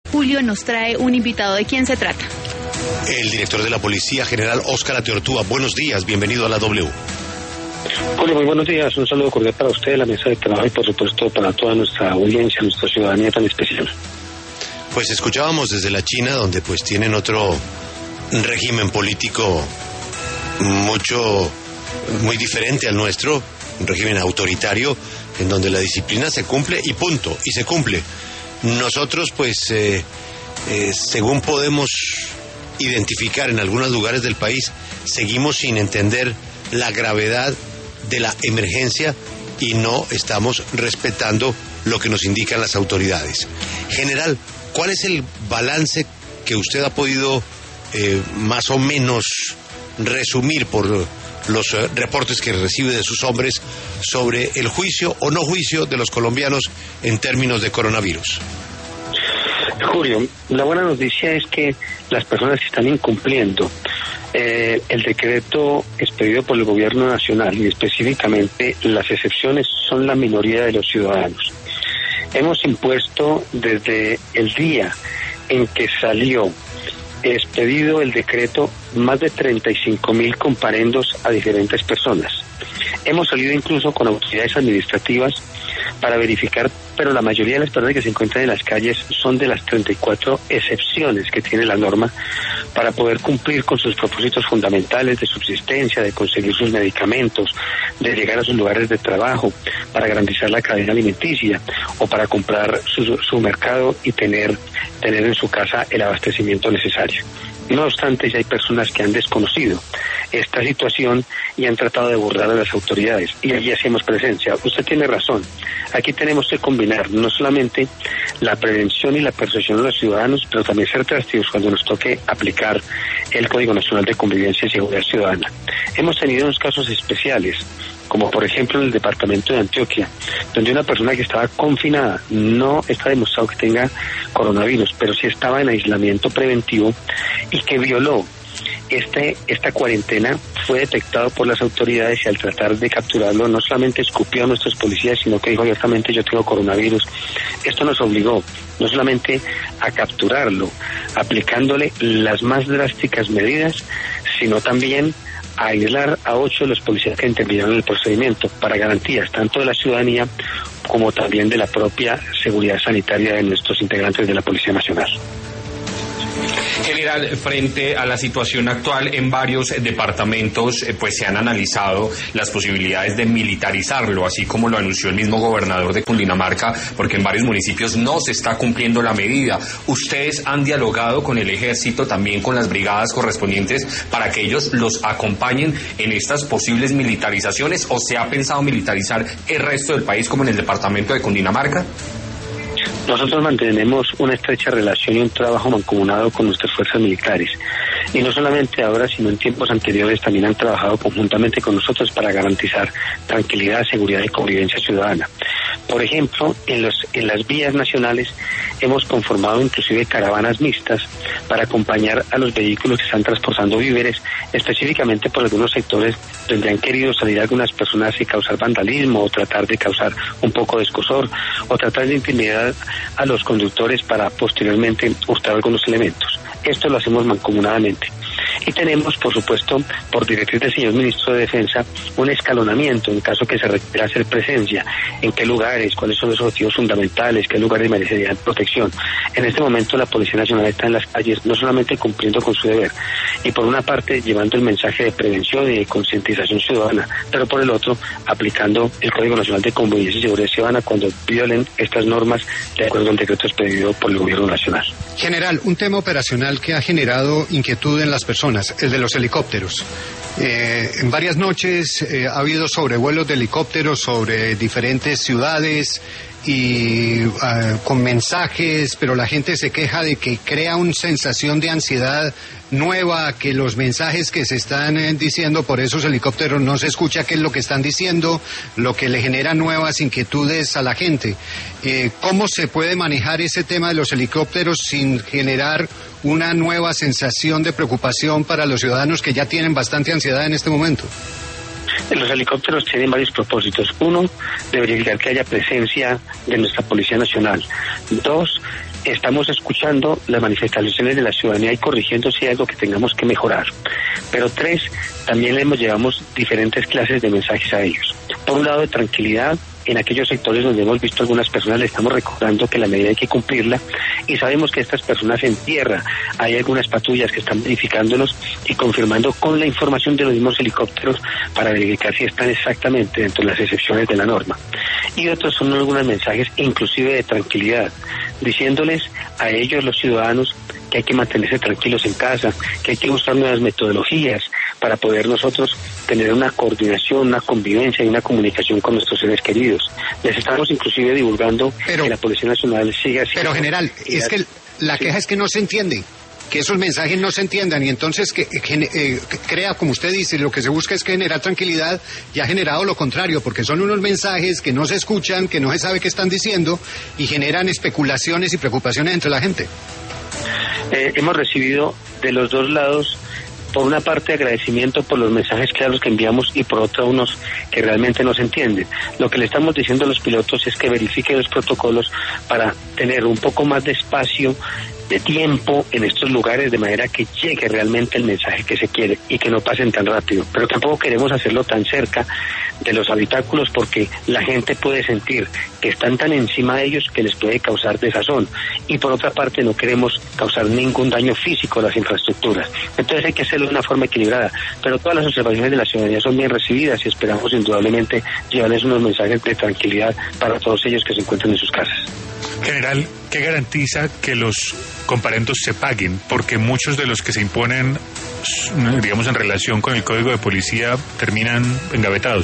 Julio nos trae un invitado. ¿De quién se trata? El director de la Policía General, Óscar Ateortúa. Buenos días, bienvenido a la W. Julio, muy buenos días. Un saludo cordial para usted, la mesa de trabajo y por supuesto para toda nuestra audiencia, nuestra ciudadanía tan especial. Pues escuchábamos desde la China, donde pues tienen otro régimen político muy diferente al nuestro, un régimen autoritario en donde la disciplina se cumple y punto, y se cumple. Nosotros pues según podemos identificar en algunos lugares del país, seguimos sin entender la gravedad de la emergencia y no estamos respetando lo que nos indican las autoridades. General, ¿cuál es el balance que usted ha podido más o menos resumir por los reportes que recibe de sus hombres sobre el juicio o no juicio de los colombianos en términos de coronavirus? Julio, la buena noticia es que las personas están incumpliendo el decreto expedido por el gobierno nacional y específicamente las excepciones son la minoría de los ciudadanos. Hemos impuesto desde el día en que salió expedido el decreto más de 35.000 comparendos a diferentes personas. Hemos salido incluso con autoridades administrativas para verificar, pero la mayoría de las personas que se encuentran en las calles son de las 34 excepciones que tiene la norma para poder cumplir con sus propósitos fundamentales de subsistencia, de conseguir sus medicamentos, de llegar a sus lugares de trabajo, para garantizar la cadena alimenticia o para comprar su mercado y tener en su casa el abastecimiento necesario. No obstante, ya hay personas que han desconocido esta situación y han tratado de burlar a las autoridades, y allí hacemos presencia. Usted tiene razón, aquí tenemos que combinar no solamente la prevención y la percepción de los ciudadanos, pero también ser testigos cuando nos toque aplicar el Código Nacional de Convivencia y Seguridad Ciudadana. Hemos tenido unos casos especiales, como por ejemplo en el departamento de Antioquia, donde una persona que estaba confinada, no está demostrado que tenga coronavirus, pero sí estaba en aislamiento preventivo y que violó esta cuarentena, fue detectado por las autoridades y al tratar de capturarlo no solamente escupió a nuestros policías, sino que dijo abiertamente: yo tengo coronavirus. Esto nos obligó no solamente a capturarlo, aplicándole las más drásticas medidas, sino también a aislar a 8 de los policías que intervinieron en el procedimiento para garantías tanto de la ciudadanía como también de la propia seguridad sanitaria de nuestros integrantes de la Policía Nacional. General, frente a la situación actual en varios departamentos, pues se han analizado las posibilidades de militarizarlo, así como lo anunció el mismo gobernador de Cundinamarca, porque en varios municipios no se está cumpliendo la medida. ¿Ustedes han dialogado con el ejército, también con las brigadas correspondientes, para que ellos los acompañen en estas posibles militarizaciones, o se ha pensado militarizar el resto del país como en el departamento de Cundinamarca? Nosotros mantenemos una estrecha relación y un trabajo mancomunado con nuestras fuerzas militares. Y no solamente ahora, sino en tiempos anteriores también han trabajado conjuntamente con nosotros para garantizar tranquilidad, seguridad y convivencia ciudadana. Por ejemplo, en las vías nacionales hemos conformado inclusive caravanas mixtas para acompañar a los vehículos que están transportando víveres, específicamente por algunos sectores donde han querido salir algunas personas y causar vandalismo o tratar de causar un poco de escozor o tratar de intimidar a los conductores para posteriormente hurtar algunos elementos. Esto lo hacemos mancomunadamente. Y tenemos, por supuesto, por directriz del señor Ministro de Defensa, un escalonamiento en caso que se requiera hacer presencia, en qué lugares, cuáles son los objetivos fundamentales, qué lugares merecerían protección. En este momento la Policía Nacional está en las calles, no solamente cumpliendo con su deber, y por una parte llevando el mensaje de prevención y de concientización ciudadana, pero por el otro aplicando el Código Nacional de Convivencia y Seguridad Ciudadana cuando violen estas normas de acuerdo al decreto expedido por el Gobierno Nacional. General, un tema operacional que ha generado inquietud en las personas, el de los helicópteros. En varias noches ha habido sobrevuelos de helicópteros sobre diferentes ciudades y con mensajes, pero la gente se queja de que crea una sensación de ansiedad nueva, que los mensajes que se están diciendo por esos helicópteros no se escucha qué es lo que están diciendo, lo que le genera nuevas inquietudes a la gente. ¿Cómo se puede manejar ese tema de los helicópteros sin generar una nueva sensación de preocupación para los ciudadanos que ya tienen bastante ansiedad en este momento? Los helicópteros tienen varios propósitos. Uno, de verificar que haya presencia de nuestra Policía Nacional. Dos, estamos escuchando las manifestaciones de la ciudadanía y corrigiendo si hay algo que tengamos que mejorar. Pero 3, también les llevamos diferentes clases de mensajes a ellos. Por un lado, de tranquilidad. En aquellos sectores donde hemos visto algunas personas, le estamos recordando que la medida hay que cumplirla, y sabemos que estas personas en tierra hay algunas patrullas que están verificándolos y confirmando con la información de los mismos helicópteros para verificar si están exactamente dentro de las excepciones de la norma. Y otros son algunos mensajes inclusive de tranquilidad, diciéndoles a ellos, los ciudadanos, que hay que mantenerse tranquilos en casa, que hay que buscar nuevas metodologías para poder nosotros tener una coordinación, una convivencia y una comunicación con nuestros seres queridos. Les estamos inclusive divulgando que la Policía Nacional siga siendo... Pero general, es que la queja es que no se entiende, que esos mensajes no se entiendan, y entonces que crea, como usted dice, lo que se busca es generar tranquilidad, y ha generado lo contrario, porque son unos mensajes que no se escuchan, que no se sabe qué están diciendo, y generan especulaciones y preocupaciones entre la gente. Hemos recibido de los dos lados, por una parte agradecimiento por los mensajes claros que enviamos, y por otra unos que realmente no se entienden. Lo que le estamos diciendo a los pilotos es que verifiquen los protocolos para tener un poco más de espacio, de tiempo en estos lugares, de manera que llegue realmente el mensaje que se quiere y que no pasen tan rápido. Pero tampoco queremos hacerlo tan cerca de los habitáculos, porque la gente puede sentir que están tan encima de ellos que les puede causar desazón, y por otra parte no queremos causar ningún daño físico a las infraestructuras. Entonces hay que hacerlo de una forma equilibrada, pero todas las observaciones de la ciudadanía son bien recibidas, y esperamos indudablemente llevarles unos mensajes de tranquilidad para todos ellos que se encuentran en sus casas. General, ¿qué garantiza que los comparendos se paguen? Porque muchos de los que se imponen, digamos, en relación con el Código de Policía, terminan engavetados.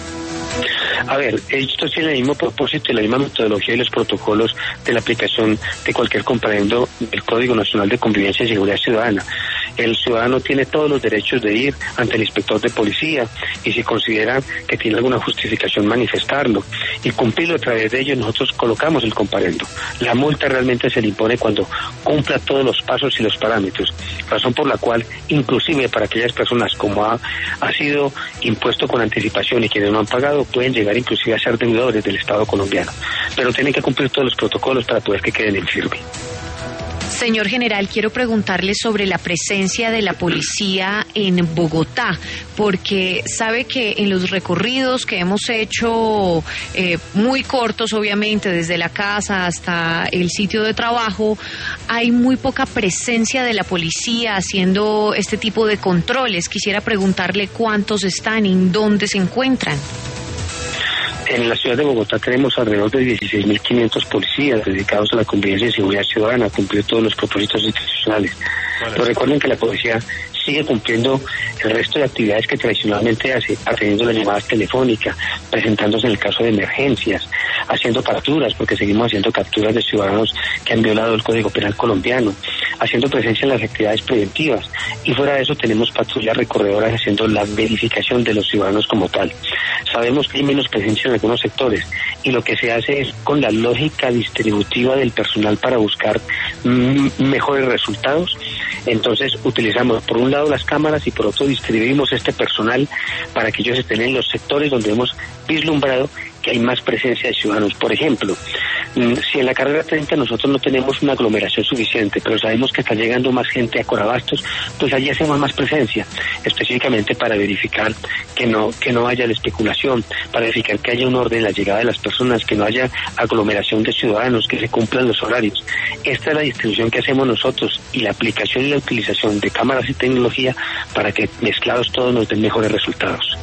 A ver, esto tiene el mismo propósito y la misma metodología y los protocolos de la aplicación de cualquier comparendo del Código Nacional de Convivencia y Seguridad Ciudadana. El ciudadano tiene todos los derechos de ir ante el inspector de policía, y si considera que tiene alguna justificación, manifestarlo y cumplirlo. A través de ello nosotros colocamos el comparendo. La multa realmente se le impone cuando cumpla todos los pasos y los parámetros, razón por la cual inclusive para aquellas personas, como ha sido impuesto con anticipación y quienes no han pagado, pueden llegar inclusive a ser deudores del Estado colombiano, pero tienen que cumplir todos los protocolos para poder que queden en firme. Señor general, quiero preguntarle sobre la presencia de la policía en Bogotá, porque sabe que en los recorridos que hemos hecho, muy cortos obviamente, desde la casa hasta el sitio de trabajo, hay muy poca presencia de la policía haciendo este tipo de controles. Quisiera preguntarle cuántos están, en dónde se encuentran. En la ciudad de Bogotá tenemos alrededor de 16.500 policías dedicados a la convivencia y seguridad ciudadana, a cumplir todos los propósitos institucionales. Pero recuerden que la policía sigue cumpliendo el resto de actividades que tradicionalmente hace, atendiendo las llamadas telefónicas, presentándose en el caso de emergencias, haciendo capturas, porque seguimos haciendo capturas de ciudadanos que han violado el Código Penal colombiano, haciendo presencia en las actividades preventivas, y fuera de eso tenemos patrullas recorredoras haciendo la verificación de los ciudadanos como tal. Sabemos que hay menos presencia en algunos sectores, y lo que se hace es con la lógica distributiva del personal para buscar mejores resultados. Entonces utilizamos por un lado las cámaras, y por otro distribuimos este personal para que ellos estén en los sectores donde hemos vislumbrado que hay más presencia de ciudadanos. Por ejemplo, si en la carrera 30 nosotros no tenemos una aglomeración suficiente, pero sabemos que está llegando más gente a Corabastos, pues allí hacemos más presencia, específicamente para verificar que no haya la especulación, para verificar que haya un orden en la llegada de las personas, que no haya aglomeración de ciudadanos, que se cumplan los horarios. Esta es la distribución que hacemos nosotros, y la aplicación y la utilización de cámaras y tecnología para que mezclados todos nos den mejores resultados.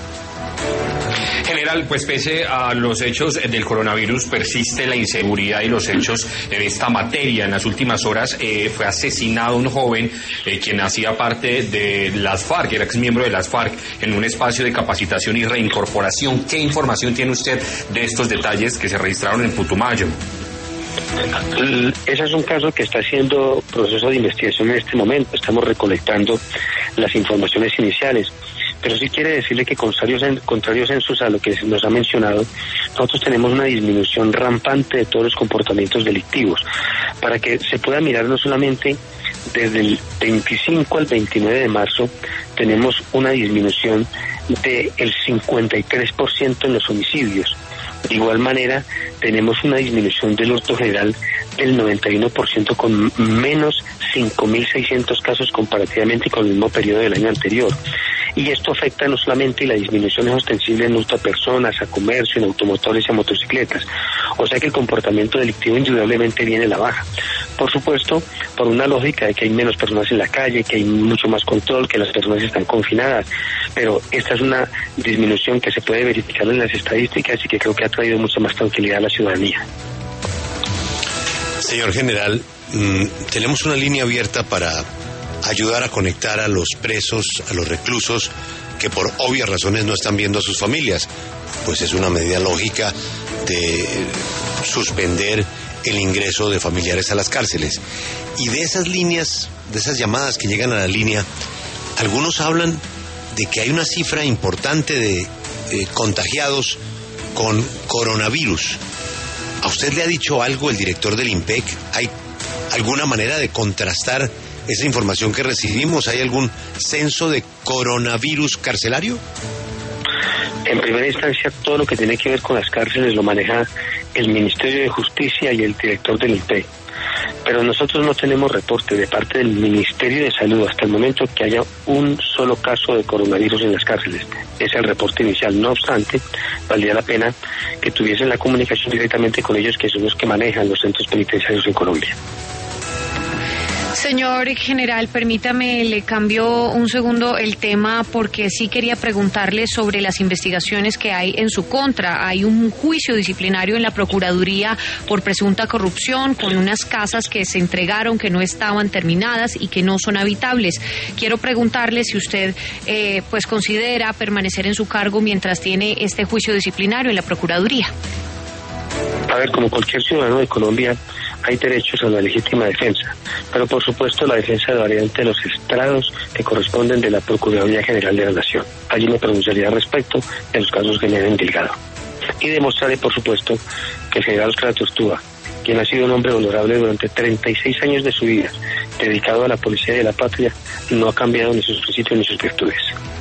General, pues pese a los hechos del coronavirus, persiste la inseguridad y los hechos en esta materia. En las últimas horas fue asesinado un joven quien hacía parte de las FARC, era ex miembro de las FARC, en un espacio de capacitación y reincorporación. ¿Qué información tiene usted de estos detalles que se registraron en Putumayo? Ese es un caso que está haciendo proceso de investigación en este momento. Estamos recolectando las informaciones iniciales. Pero sí quiere decirle que contrarios a lo que nos ha mencionado, nosotros tenemos una disminución rampante de todos los comportamientos delictivos. Para que se pueda mirar, no solamente desde el 25 al 29 de marzo, tenemos una disminución del 53% en los homicidios. De igual manera, tenemos una disminución del hurto general del 91% con menos 5.600 casos comparativamente con el mismo periodo del año anterior. Y esto afecta no solamente la disminución es ostensible en hurto a personas, a comercio, en automotores y a motocicletas. O sea que el comportamiento delictivo indudablemente viene a la baja. Por supuesto, por una lógica de que hay menos personas en la calle, que hay mucho más control, que las personas están confinadas. Pero esta es una disminución que se puede verificar en las estadísticas y que creo que ha traído mucha más tranquilidad a la ciudadanía. Señor general, tenemos una línea abierta para ayudar a conectar a los presos, a los reclusos que por obvias razones no están viendo a sus familias. Pues es una medida lógica de suspender el ingreso de familiares a las cárceles. Y de esas líneas, de esas llamadas que llegan a la línea, algunos hablan de que hay una cifra importante de contagiados con coronavirus. ¿A usted le ha dicho algo el director del INPEC? ¿Hay alguna manera de contrastar esa información que recibimos? ¿Hay algún censo de coronavirus carcelario? En primera instancia, todo lo que tiene que ver con las cárceles lo maneja el Ministerio de Justicia y el director del INPEC. Pero nosotros no tenemos reporte de parte del Ministerio de Salud hasta el momento que haya un solo caso de coronavirus en las cárceles. Es el reporte inicial. No obstante, valdría la pena que tuviesen la comunicación directamente con ellos, que son los que manejan los centros penitenciarios en Colombia. Señor general, permítame, le cambio un segundo el tema porque sí quería preguntarle sobre las investigaciones que hay en su contra. Hay un juicio disciplinario en la Procuraduría por presunta corrupción con unas casas que se entregaron, que no estaban terminadas y que no son habitables. Quiero preguntarle si usted pues considera permanecer en su cargo mientras tiene este juicio disciplinario en la Procuraduría. A ver, como cualquier ciudadano de Colombia, hay derechos a la legítima defensa, pero por supuesto la defensa varía ante los estrados que corresponden de la Procuraduría General de la Nación. Allí me pronunciaría respecto de los casos que me han indicado. Y demostraré, por supuesto, que el general Oscar Aturtúa, quien ha sido un hombre honorable durante 36 años de su vida, dedicado a la policía de la patria, no ha cambiado ni sus principios ni sus virtudes.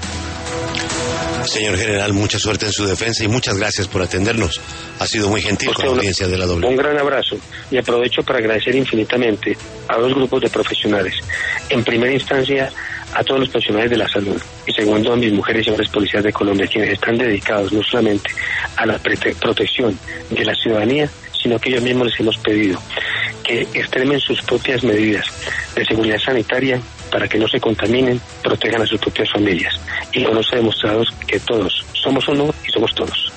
Señor general, mucha suerte en su defensa y muchas gracias por atendernos. Ha sido muy gentil con la audiencia de la doble. Un gran abrazo y aprovecho para agradecer infinitamente a dos grupos de profesionales. En primera instancia, a todos los profesionales de la salud y segundo, a mis mujeres y hombres policías de Colombia, quienes están dedicados no solamente a la protección de la ciudadanía, sino que ellos mismos les hemos pedido que extremen sus propias medidas de seguridad sanitaria para que no se contaminen, protejan a sus propias familias. Y con eso demostrados que todos somos uno y somos todos.